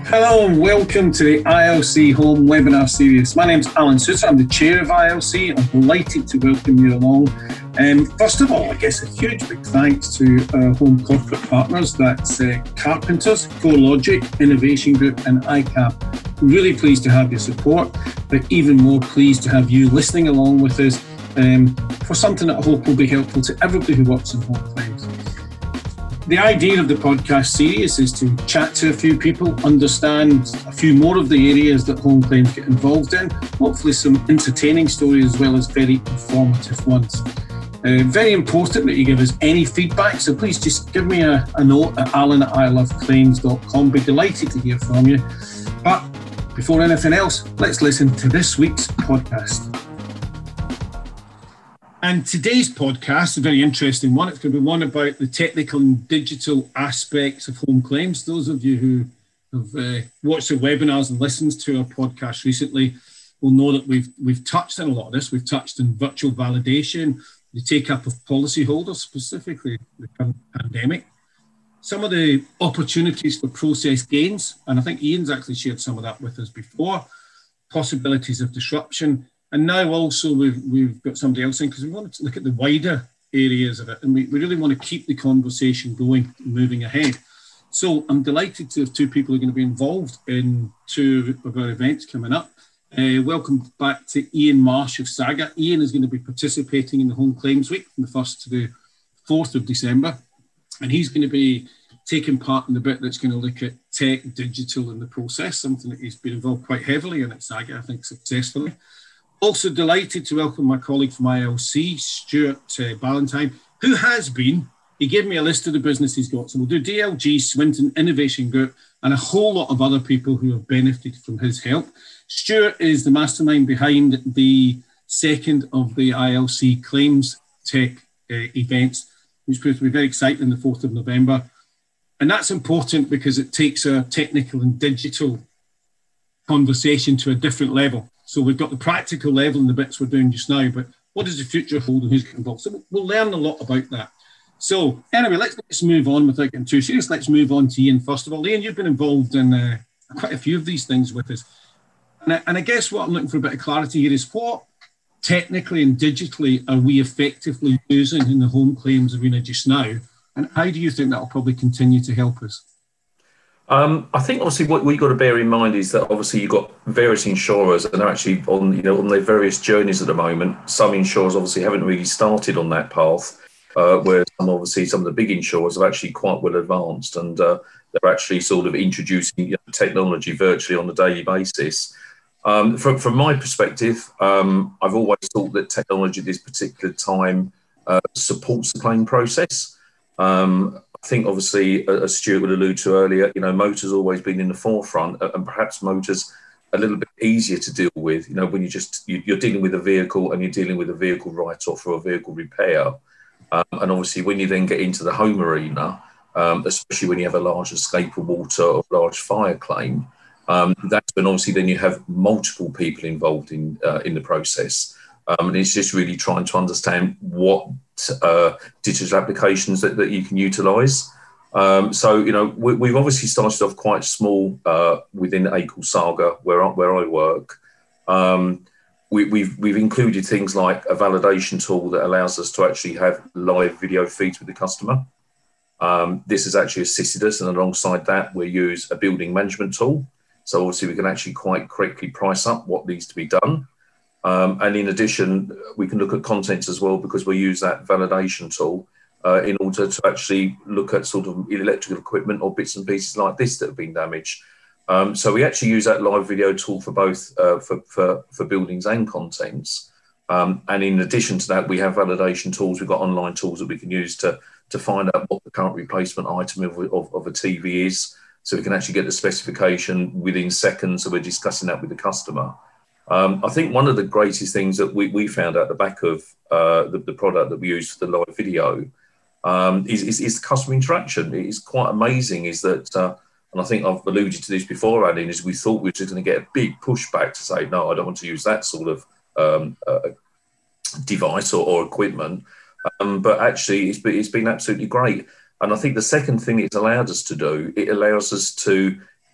Hello and welcome to the ILC Home webinar series. My name's Alan Souter, I'm the chair of ILC. I'm delighted to welcome you along. First of all, I guess a huge big thanks to our home corporate partners, that's Carpenters, CoreLogic, Innovation Group and iCap. Really pleased to have your support, but even more pleased to have you listening along with us for something that I hope will be helpful to everybody who works in home claims. The idea of the podcast series is to chat to a few people, understand a few more of the areas that home claims get involved in, hopefully some entertaining stories as well as very informative ones. Very important that you give us any feedback, so please just give me a note at alan@iloveclaims.com. Be delighted to hear from you. But before anything else, let's listen to this week's podcast. And today's podcast, a very interesting one. It's going to be one about the technical and digital aspects of home claims. Those of you who have watched the webinars and listened to our podcast recently will know that we've touched on a lot of this. We've touched on virtual validation, the take-up of policyholders, specifically the current pandemic, some of the opportunities for process gains, and I think Ian's actually shared some of that with us before, possibilities of disruption. And now also we've got somebody else in because we want to look at the wider areas of it, and we really want to keep the conversation going, moving ahead. So I'm delighted to have two people who are going to be involved in two of our events coming up. Welcome back to Ian Marsh of Saga. Ian is going to be participating in the Home Claims Week from the 1st to the 4th of December, and he's going to be taking part in the bit that's going to look at tech, digital and the process, something that he's been involved quite heavily in at Saga, I think successfully. Also delighted to welcome my colleague from ILC, Stuart Ballantyne, who has been, he gave me a list of the business he's got. So we'll do DLG, Swinton, Innovation Group, and a whole lot of other people who have benefited from his help. Stuart is the mastermind behind the second of the ILC Claims Tech events, which proves to be very exciting on the 4th of November. And that's important because it takes our technical and digital conversation to a different level. So we've got the practical level and the bits we're doing just now, but what does the future hold and who's involved? So we'll learn a lot about that. So anyway, let's move on without getting too serious. Let's move on to Ian first of all. Ian, you've been involved in quite a few of these things with us. And I guess what I'm looking for a bit of clarity here is what technically and digitally are we effectively using in the home claims arena just now? And how do you think that will probably continue to help us? I think obviously what we've got to bear in mind is that obviously you've got various insurers and they're actually on their various journeys at the moment. Some insurers obviously haven't really started on that path, whereas some of the big insurers have actually quite well advanced, and they're actually sort of introducing technology virtually on a daily basis. From my perspective, I've always thought that technology at this particular time supports the claim process. I think obviously, as Stuart would allude to earlier, motor's always been in the forefront, and perhaps motor's a little bit easier to deal with. When you're dealing with a vehicle and you're dealing with a vehicle write-off or a vehicle repair, and obviously when you then get into the home arena, especially when you have a large escape of water or large fire claim, that's when obviously then you have multiple people involved in the process. And it's just really trying to understand what digital applications that you can utilise. We've obviously started off quite small within ACL Saga, where I work. We've included things like a validation tool that allows us to actually have live video feeds with the customer. This has actually assisted us, and alongside that, we use a building management tool. So obviously we can actually quite correctly price up what needs to be done. And in addition, we can look at contents as well, because we use that validation tool in order to actually look at sort of electrical equipment or bits and pieces like this that have been damaged. So we actually use that live video tool for both for buildings and contents. And in addition to that, we have validation tools. We've got online tools that we can use to find out what the current replacement item of a TV is. So we can actually get the specification within seconds. So we're discussing that with the customer. I think one of the greatest things that we found out the back of the product that we use for the live video is the customer interaction. It is quite amazing, is that, and I think I've alluded to this before, Alan, is we thought we were just going to get a big pushback to say, no, I don't want to use that sort of device or equipment. But actually, it's been absolutely great. And I think the second thing it's allowed us to do, it allows us to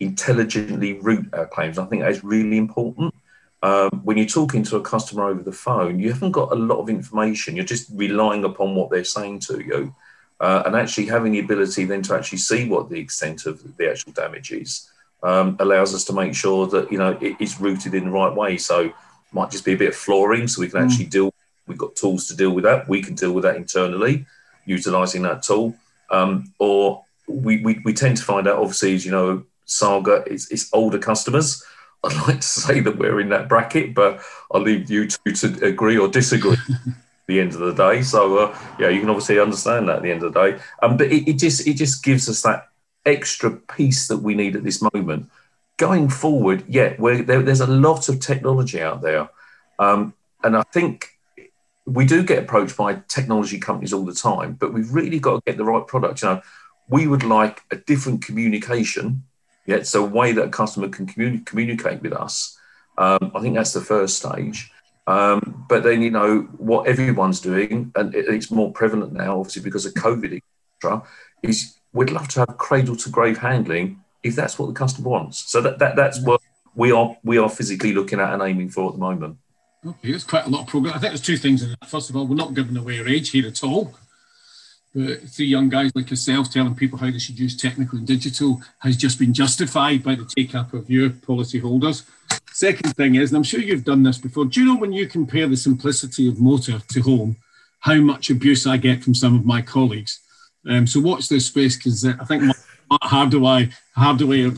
intelligently route our claims. I think that's really important. When you're talking to a customer over the phone, you haven't got a lot of information. You're just relying upon what they're saying to you. And actually having the ability then to actually see what the extent of the actual damage is allows us to make sure that, it's routed in the right way. So it might just be a bit of flooring so we can actually we've got tools to deal with that. We can deal with that internally, utilising that tool. Or we tend to find out, obviously, as you know, Saga, it's older customers. I'd like to say that we're in that bracket, but I'll leave you two to agree or disagree at the end of the day. So, you can obviously understand that at the end of the day. But it just gives us that extra piece that we need at this moment. Going forward, there's a lot of technology out there. And I think we do get approached by technology companies all the time, but we've really got to get the right product. We would like a different communication. So a way that a customer can communicate with us. I think that's the first stage. But then, what everyone's doing, and it's more prevalent now, obviously, because of COVID, etc., is we'd love to have cradle to grave handling if that's what the customer wants. So that's what we are physically looking at and aiming for at the moment. Okay, there's quite a lot of progress. I think there's two things in that. First of all, we're not giving away our age here at all. But three young guys like yourself telling people how they should use technical and digital has just been justified by the take-up of your policyholders. Second thing is, and I'm sure you've done this before, do you know when you compare the simplicity of motor to home, how much abuse I get from some of my colleagues? So watch this space, because I think Matt Hardaway of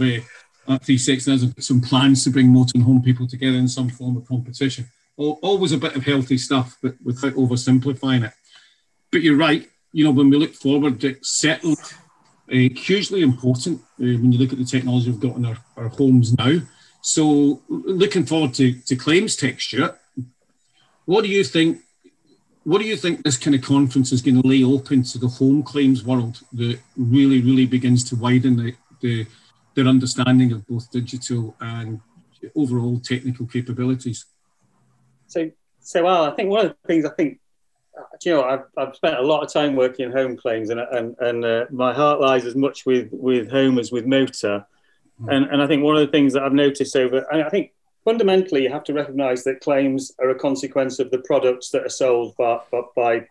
360 has some plans to bring motor and home people together in some form of competition. Always a bit of healthy stuff, but without oversimplifying it. But you're right. When we look forward, it's certainly hugely important when you look at the technology we've got in our homes now. So looking forward to claims tech, Stuart, what do you think this kind of conference is going to lay open to the home claims world that really, really begins to widen their understanding of both digital and overall technical capabilities? So I think one of the things I've spent a lot of time working in home claims, and my heart lies as much with home as with motor. And I think one of the things that I've noticed I think fundamentally you have to recognise that claims are a consequence of the products that are sold by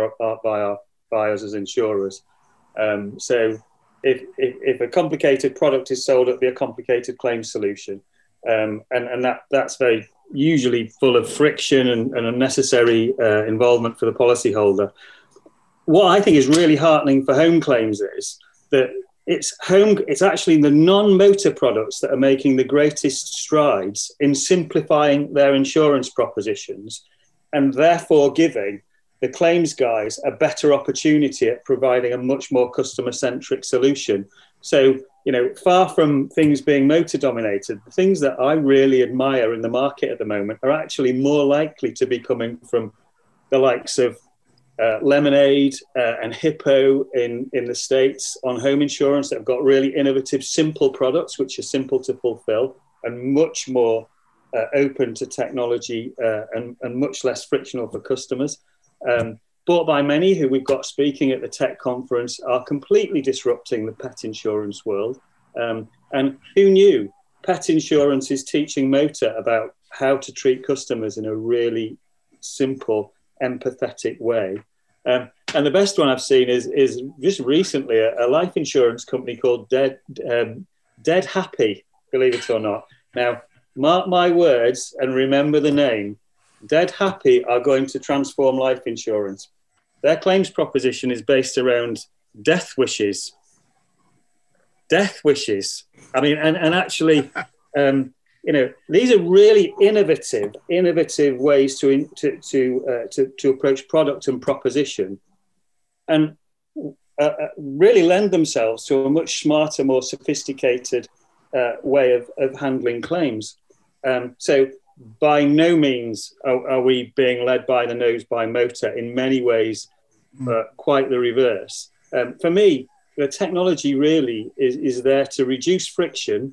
us as insurers. So if a complicated product is sold, it'll be a complicated claim solution, and that's very usually full of friction and unnecessary involvement for the policyholder. What I think is really heartening for home claims is that it's actually the non-motor products that are making the greatest strides in simplifying their insurance propositions, and therefore giving the claims guys a better opportunity at providing a much more customer-centric solution. So, far from things being motor dominated, the things that I really admire in the market at the moment are actually more likely to be coming from the likes of Lemonade and Hippo in the States on home insurance that have got really innovative, simple products, which are simple to fulfill and much more open to technology and much less frictional for customers. Bought by Many, who we've got speaking at the tech conference, are completely disrupting the pet insurance world. And who knew? Pet insurance is teaching motor about how to treat customers in a really simple, empathetic way. And the best one I've seen is just recently a life insurance company called Dead Happy, believe it or not. Now, mark my words and remember the name. Dead Happy are going to transform life insurance. Their claims proposition is based around death wishes. Death wishes. I mean, and actually, these are really innovative ways to approach product and proposition, and really lend themselves to a much smarter, more sophisticated way of handling claims. So by no means are we being led by the nose by motor. In many ways, quite the reverse. For me, the technology really is there to reduce friction,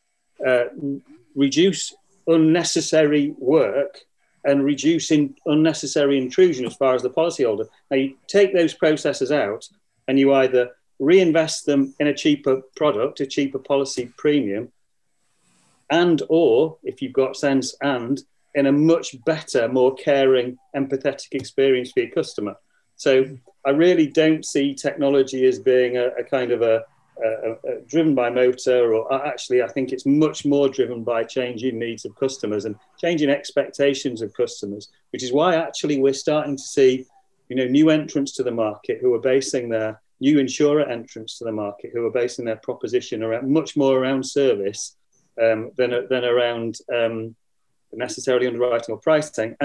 reduce unnecessary work, and reduce unnecessary intrusion as far as the policyholder. Now, you take those processes out and you either reinvest them in a cheaper product, a cheaper policy premium, and or, if you've got sense, and in a much better, more caring, empathetic experience for your customer. So I really don't see technology as being a kind of a driven by motor, or actually I think it's much more driven by changing needs of customers and changing expectations of customers, which is why actually we're starting to see, new entrants to the market who are basing their new insurer entrants to the market who are basing their proposition around much more around service than around necessarily underwriting or pricing,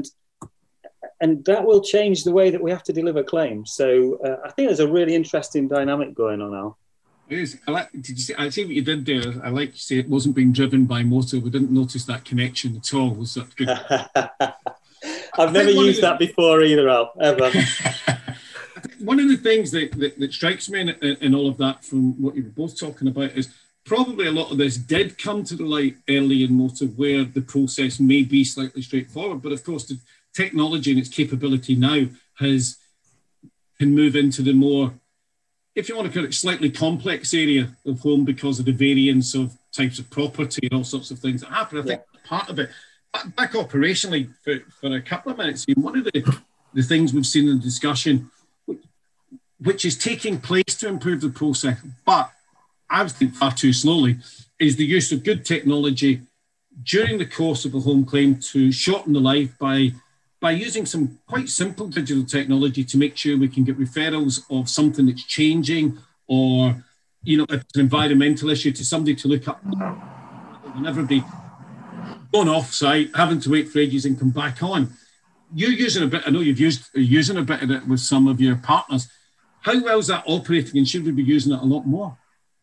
and that will change the way that we have to deliver claims. So I think there's a really interesting dynamic going on now. It is. I see what you did there. I like to say it wasn't being driven by motor. We didn't notice that connection at all. Was that good? I've never used that before either, Al, ever. One of the things that strikes me in all of that from what you were both talking about is probably a lot of this did come to the light early in motor where the process may be slightly straightforward. But of course, the technology and its capability now can move into the more, if you want to call it, slightly complex area of home because of the variance of types of property and all sorts of things that happen. I think part of it, back operationally for a couple of minutes, one of the things we've seen in the discussion, which is taking place to improve the process, but I would think far too slowly, is the use of good technology during the course of a home claim to shorten the life by using some quite simple digital technology to make sure we can get referrals of something that's changing, or, if it's an environmental issue, to somebody to look up. They'll never be going off site, having to wait for ages and come back on. You're using a bit, I know you're using a bit of it with some of your partners. How well is that operating, and should we be using it a lot more?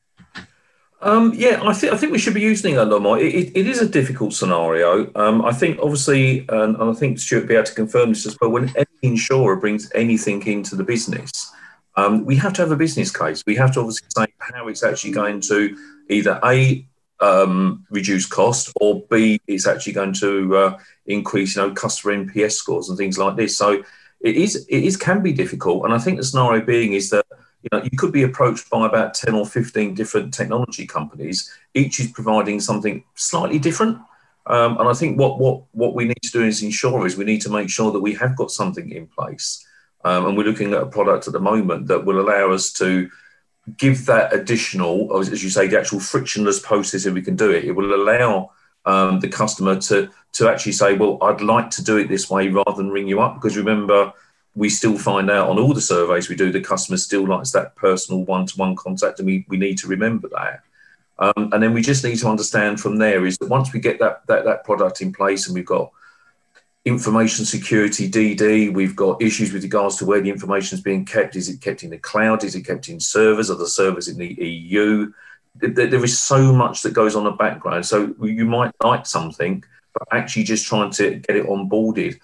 I think we should be using it a lot more. It is a difficult scenario. I think, obviously, and I think Stuart will be able to confirm this as well, when any insurer brings anything into the business, we have to have a business case. We have to obviously say how it's actually going to either A, reduce cost, or B, it's actually going to increase, customer NPS scores and things like this. So it can be difficult. And I think the scenario being is that, you could be approached by about 10 or 15 different technology companies. Each is providing something slightly different. And I think what we need to do as insurers, we need to make sure that we have got something in place. And we're looking at a product at the moment that will allow us to give that additional, as you say, the actual frictionless process, if we can do it. It will allow the customer to actually say, well, I'd like to do it this way rather than ring you up. Because remember, we still find out on all the surveys we do, the customer still likes that personal one-to-one contact, and we need to remember that. And then we just need to understand from there is that once we get that product in place, and we've got information security, DD, we've got issues with regards to where the information is being kept. Is it kept in the cloud? Is it kept in servers? Are the servers in the EU? There is so much that goes on in the background. So you might like something, but actually just trying to get it onboarded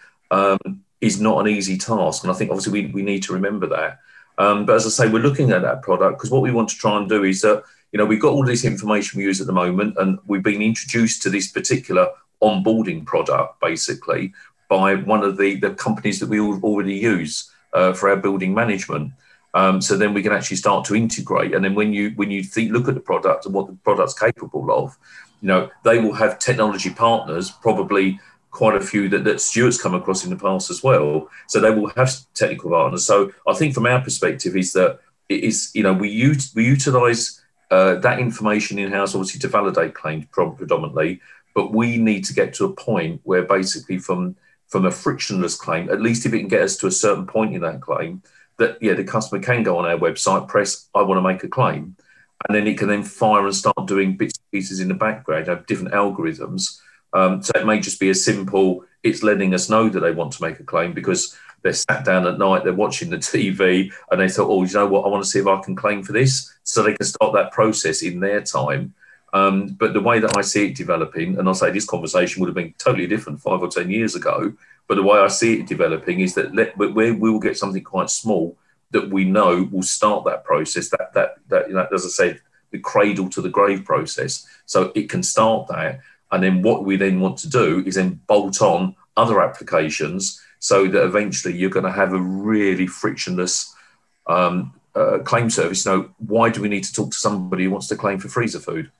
is not an easy task. And I think obviously we need to remember that. But as I say, we're looking at that product because what we want to try and do is that, we've got all this information we use at the moment, and we've been introduced to this particular onboarding product, basically, by one of the companies that we already use for our building management. So then we can actually start to integrate. And then when you look at the product and what the product's capable of, they will have technology partners, probably quite a few that Stuart's come across in the past as well. So they will have technical partners. So I think from our perspective is that it is, we utilise that information in-house, obviously, to validate claims predominantly, but we need to get to a point where basically from a frictionless claim, at least if it can get us to a certain point in that claim, that, the customer can go on our website, press, I want to make a claim, and then it can then fire and start doing bits and pieces in the background, have different algorithms. So it may just be as simple, it's letting us know that they want to make a claim because they're sat down at night, they're watching the TV, and they thought, you know what, I want to see if I can claim for this. So they can start that process in their time. But the way that I see it developing, and I'll say this conversation would have been totally different 5 or 10 years ago, but the way I see it developing is that we will get something quite small that we know will start that process, that as I said, the cradle to the grave process. So it can start that. And then what we then want to do is then bolt on other applications so that eventually you're going to have a really frictionless claim service, why do we need to talk to somebody who wants to claim for freezer food?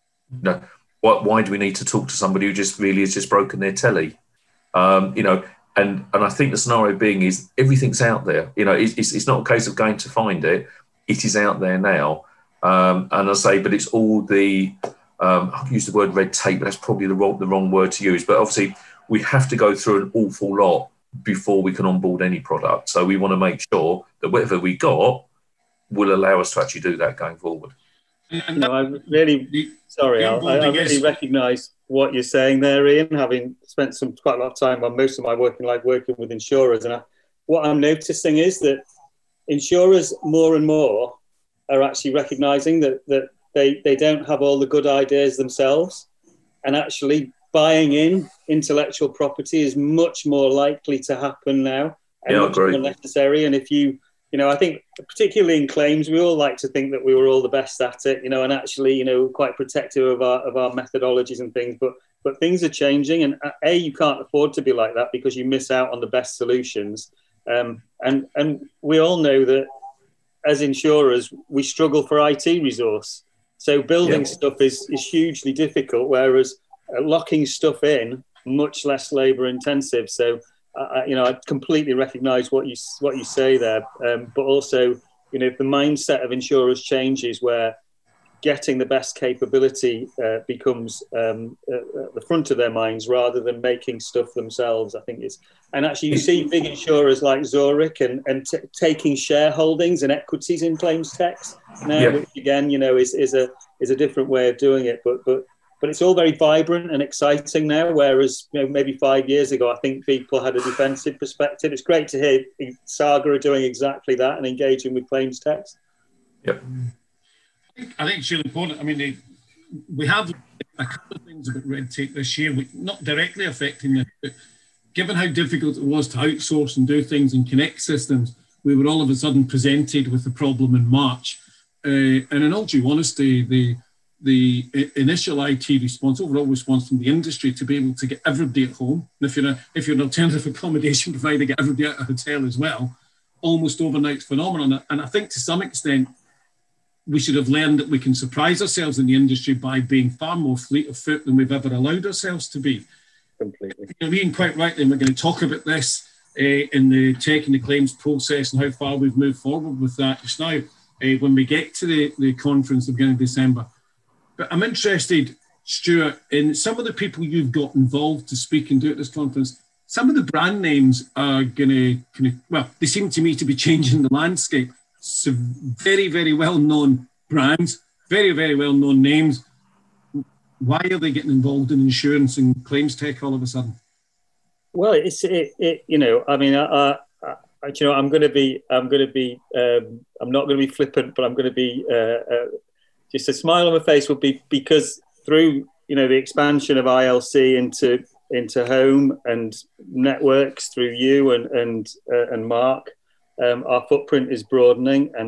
Why do we need to talk to somebody who just really has just broken their telly? And I think the scenario being is everything's out there. It's not a case of going to find it. It is out there now. And I say, but it's all the, I'll use the word red tape, but that's probably the wrong word to use. But obviously, we have to go through an awful lot before we can onboard any product. So we want to make sure that whatever we got will allow us to actually do that going forward. I really recognise what you're saying there, Ian, having spent quite a lot of time on most of my working life working with insurers. And what I'm noticing is that insurers more and more are actually recognising that they don't have all the good ideas themselves, and actually buying in intellectual property is much more likely to happen now and much more necessary. And if I think particularly in claims, we all like to think that we were all the best at it, and actually, quite protective of our methodologies and things. But things are changing, and you can't afford to be like that because you miss out on the best solutions. And we all know that as insurers, we struggle for IT resource. So building stuff is hugely difficult, whereas locking stuff in much less labour intensive. So. I completely recognise what you say there, but also, if the mindset of insurers changes, where getting the best capability becomes at the front of their minds rather than making stuff themselves, I think and actually you see big insurers like Zurich and taking shareholdings and equities in claims techs now, which again, is a different way of doing it, but it's all very vibrant and exciting now, whereas maybe 5 years ago, I think people had a defensive perspective. It's great to hear Saga are doing exactly that and engaging with claims techs. Yep. I think it's really important. I mean, we have a couple of things about red tape this year, not directly affecting it, but given how difficult it was to outsource and do things and connect systems, we were all of a sudden presented with the problem in March. And in all due honesty, the initial IT response, overall response from the industry to be able to get everybody at home, and if you're an alternative accommodation provider, get everybody at a hotel as well, almost overnight phenomenon. And I think to some extent, we should have learned that we can surprise ourselves in the industry by being far more fleet of foot than we've ever allowed ourselves to be. Completely. Ian, quite rightly, and we're going to talk about this in the tech and the claims process and how far we've moved forward with that just now when we get to the conference at the beginning of December. But I'm interested, Stuart, in some of the people you've got involved to speak and do at this conference. Some of the brand names are going to, they seem to me to be changing the landscape. So very, very well-known brands, very, very well-known names. Why are they getting involved in insurance and claims tech all of a sudden? Well, I'm going to be, I'm not going to be flippant, but I'm going to be, just a smile on my face would be because through, the expansion of ILC into home and networks through you and Mark, our footprint is broadening, and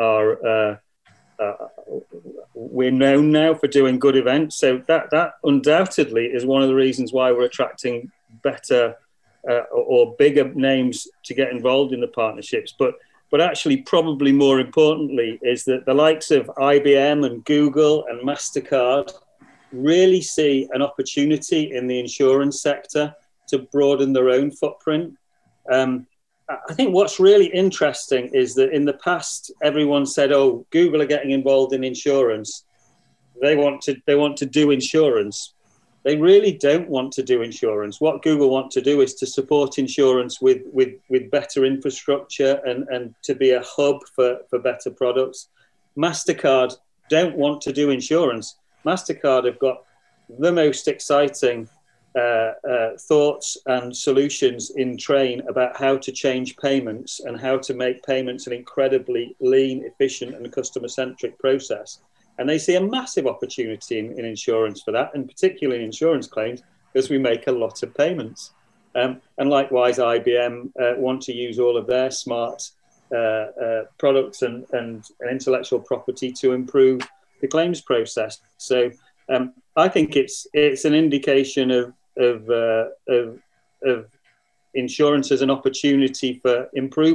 we're known now for doing good events. So that undoubtedly is one of the reasons why we're attracting better or bigger names to get involved in the partnerships. But actually, probably more importantly, is that the likes of IBM and Google and MasterCard really see an opportunity in the insurance sector to broaden their own footprint. I think what's really interesting is that in the past, everyone said, "Oh, Google are getting involved in insurance. They want to do insurance." They really don't want to do insurance. What Google want to do is to support insurance with better infrastructure and to be a hub for better products. MasterCard don't want to do insurance. MasterCard have got the most exciting thoughts and solutions in train about how to change payments and how to make payments an incredibly lean, efficient and customer-centric process. And they see a massive opportunity in insurance for that, and particularly in insurance claims, because we make a lot of payments. And likewise, IBM want to use all of their smart products and intellectual property to improve the claims process. So I think it's an indication of insurance as an opportunity for improvement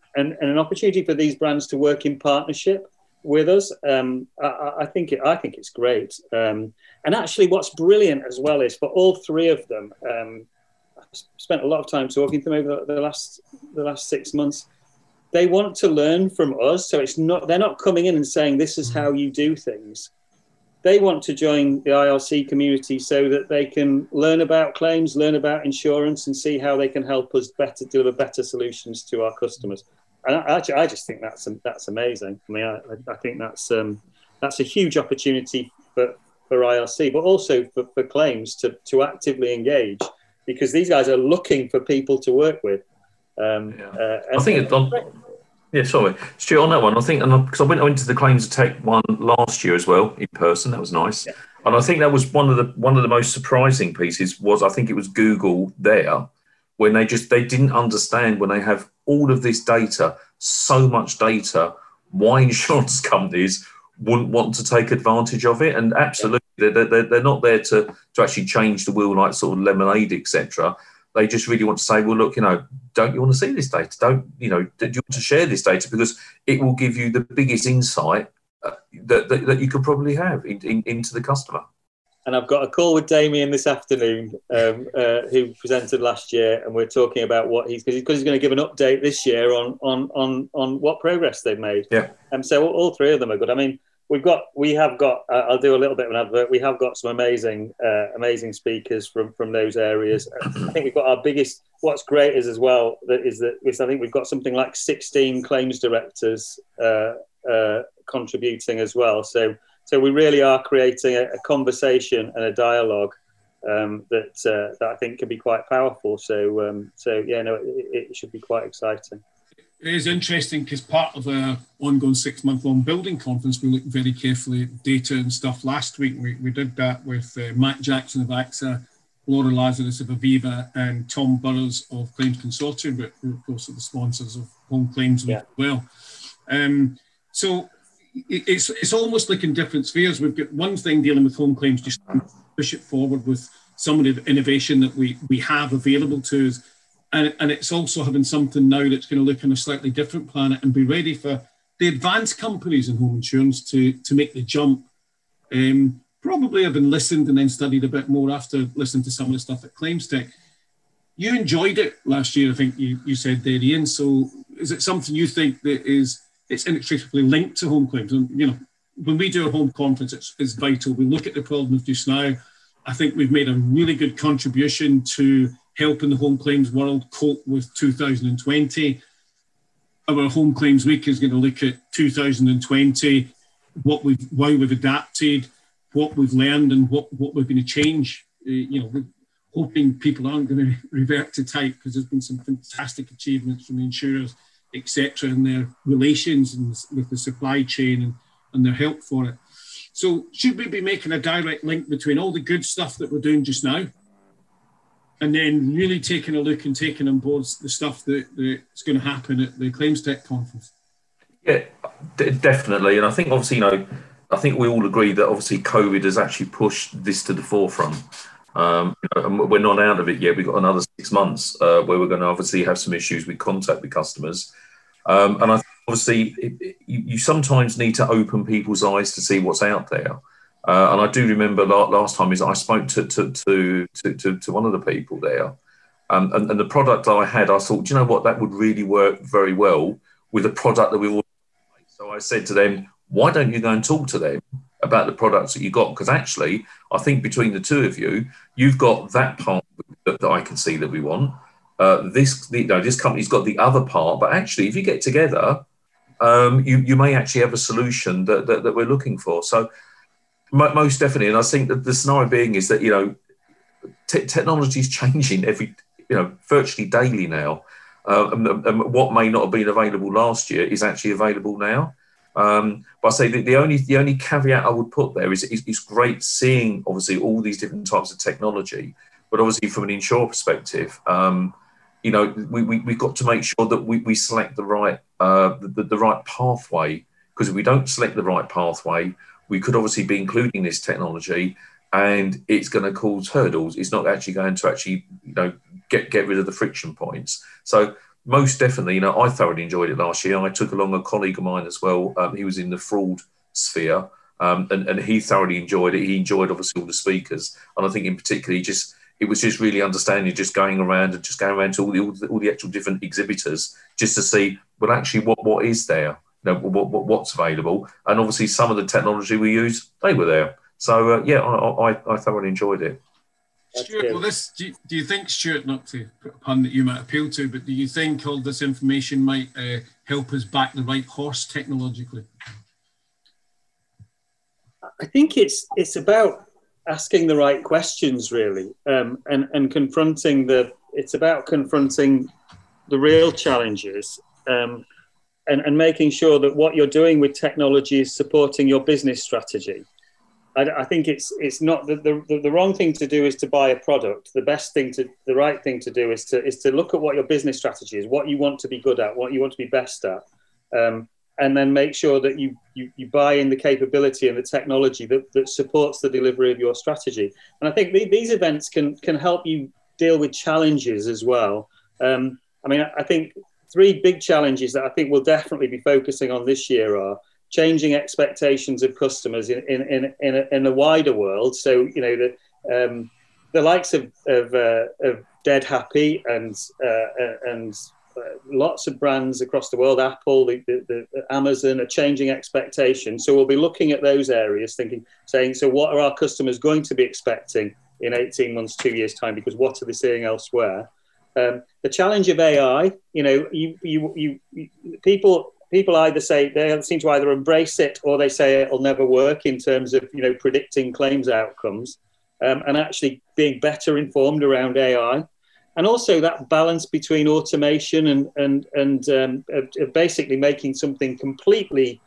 and an opportunity for these brands to work in partnership with us. I think it's great. And actually, what's brilliant as well is for all three of them. I've spent a lot of time talking to them over the last 6 months. They want to learn from us, so they're not coming in and saying this is how you do things. They want to join the IRC community so that they can learn about claims, learn about insurance, and see how they can help us deliver better solutions to our customers. And I just think that's amazing. I mean, I think that's a huge opportunity for IRC, but also for claims to actively engage, because these guys are looking for people to work with. I think sorry, Stuart, on that one, I think, because I went into the Claims Tech one last year as well in person. That was nice, and I think that was one of the most surprising pieces. I think it was Google there, when they didn't understand, when they have all of this data, so much data, why insurance companies wouldn't want to take advantage of it. And absolutely, they're not there to actually change the wheel like sort of Lemonade, etc. They just really want to say, well, look, don't you want to see this data? Do you want to share this data? Because it will give you the biggest insight that you could probably have into the customer. And I've got a call with Damien this afternoon, who presented last year, and we're talking about what he's going to give an update this year on what progress they've made. Yeah. So all three of them are good. I mean, we have got. I'll do a little bit of an advert. We have got some amazing speakers from those areas. I think we've got our biggest. What's great is as well is I think we've got something like 16 claims directors contributing as well. So we really are creating a conversation and a dialogue that I think can be quite powerful. It should be quite exciting. It is interesting because part of our ongoing 6-month-long building conference, we looked very carefully at data and stuff. Last week, we did that with Matt Jackson of AXA, Laura Lazarus of Aviva, and Tom Burrows of Claims Consortium, who of course are the sponsors of Home Claims Week as well. So it's almost like in different spheres. We've got one thing dealing with home claims, just push it forward with some of the innovation that we have available to us. And it's also having something now that's going to look on a slightly different planet and be ready for the advanced companies in home insurance to make the jump. Probably having listened and then studied a bit more after listening to some of the stuff at Claims Tech. You enjoyed it last year, I think you said there, Ian. So is it something you think that it's inextricably linked to home claims? And, when we do a home conference, it's vital. We look at the problems just now. I think we've made a really good contribution to helping the home claims world cope with 2020. Our Home Claims Week is going to look at 2020, why we've adapted, what we've learned, and what we're going to change. We're hoping people aren't going to revert to type, because there's been some fantastic achievements from the insurers, etc., in their relations with the supply chain and their help for it. So should we be making a direct link between all the good stuff that we're doing just now and then really taking a look and taking on board the stuff that's going to happen at the Claims Tech conference? Yeah, definitely. And I think obviously, I think we all agree that obviously COVID has actually pushed this to the forefront. And we're not out of it yet. We've got another 6 months where we're going to obviously have some issues with contact with customers. And I think obviously you sometimes need to open people's eyes to see what's out there. And I do remember last time I spoke to one of the people there, and the product I had, I thought, do you know what, that would really work very well with the product that we already made. So I said to them, why don't you go and talk to them about the products that you got? Because actually, I think between the two of you, you've got that part that I can see that we want. This company's got the other part, but actually, if you get together, you may actually have a solution that we're looking for. So most definitely, and I think that the scenario being is that technology is changing virtually daily now, and what may not have been available last year is actually available now. But I say the only caveat I would put there is it's great seeing obviously all these different types of technology, but obviously from an insurer perspective, we've got to make sure that we select the right pathway, because if we don't select the right pathway, we could obviously be including this technology and it's going to cause hurdles. It's not actually going to get rid of the friction points. So most definitely, you know, I thoroughly enjoyed it last year. I took along a colleague of mine as well. He was in the fraud sphere, and he thoroughly enjoyed it. He enjoyed obviously all the speakers, and I think in particular, it was just really understanding, just going around to all the actual different exhibitors, just to see, well, actually, what is there, you know, what's available, and obviously some of the technology we use, they were there. So I thoroughly enjoyed it. Stuart, well, do you think, Stuart, not to put a pun that you might appeal to, but do you think all this information might help us back the right horse technologically? I think it's about asking the right questions, really, and confronting it's about confronting the real challenges, and making sure that what you're doing with technology is supporting your business strategy. I think it's not the wrong thing to do is to buy a product. The right thing to do is to look at what your business strategy is, what you want to be good at, what you want to be best at, and then make sure that you buy in the capability and the technology that supports the delivery of your strategy. And I think these events can help you deal with challenges as well. I mean, I think 3 big challenges that I think we'll definitely be focusing on this year are changing expectations of customers in a wider world. So, you know, the likes of Dead Happy and lots of brands across the world, Apple, the Amazon, are changing expectations. So we'll be looking at those areas, saying, so what are our customers going to be expecting in 18 months, 2 years' time? Because what are they seeing elsewhere? The challenge of AI, you know, people either say they seem to either embrace it or they say it'll never work in terms of, you know, predicting claims outcomes, and actually being better informed around AI. And also that balance between automation and basically making something completely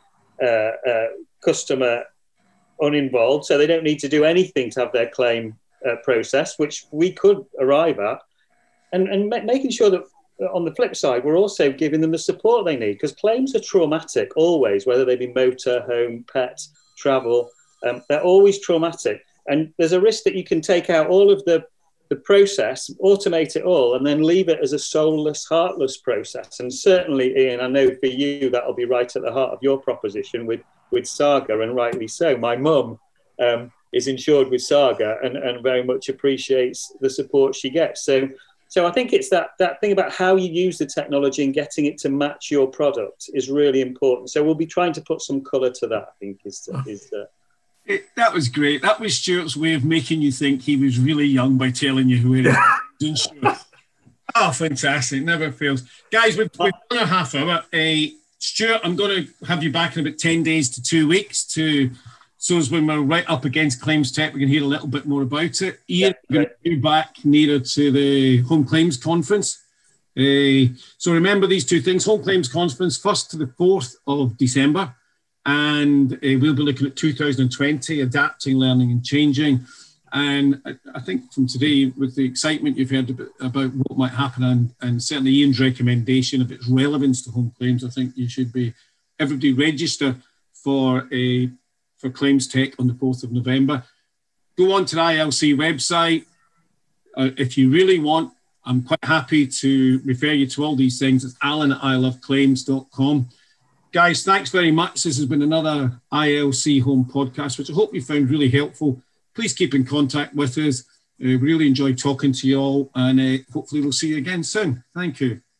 customer uninvolved, so they don't need to do anything to have their claim processed, which we could arrive at, and making sure that on the flip side, we're also giving them the support they need, because claims are traumatic always, whether they be motor, home, pet, travel, they're always traumatic. And there's a risk that you can take out all of the process, automate it all, and then leave it as a soulless, heartless process. And certainly, Ian, I know for you, that'll be right at the heart of your proposition with Saga, and rightly so. My mum is insured with Saga and very much appreciates the support she gets. So I think it's that thing about how you use the technology and getting it to match your product is really important. So we'll be trying to put some colour to that, I think, that was great. That was Stuart's way of making you think he was really young by telling you who he was. Oh, fantastic. Never fails. Guys, we've done a half hour. Stuart, I'm going to have you back in about 10 days to 2 weeks so as when we're right up against Claims Tech, we can hear a little bit more about it. Ian, we're going to be back nearer to the Home Claims Conference. So remember these 2 things. Home Claims Conference, 1st to the 4th of December. And we'll be looking at 2020, adapting, learning and changing. And I think from today, with the excitement you've heard about what might happen, and certainly Ian's recommendation of its relevance to home claims, I think you should everybody register for Claims Tech on the 4th of November. Go on to the ILC website. If you really want, I'm quite happy to refer you to all these things. It's alan@iloveclaims.com. Guys, thanks very much. This has been another ILC Home podcast, which I hope you found really helpful. Please keep in contact with us. We really enjoyed talking to you all, and hopefully we'll see you again soon. Thank you.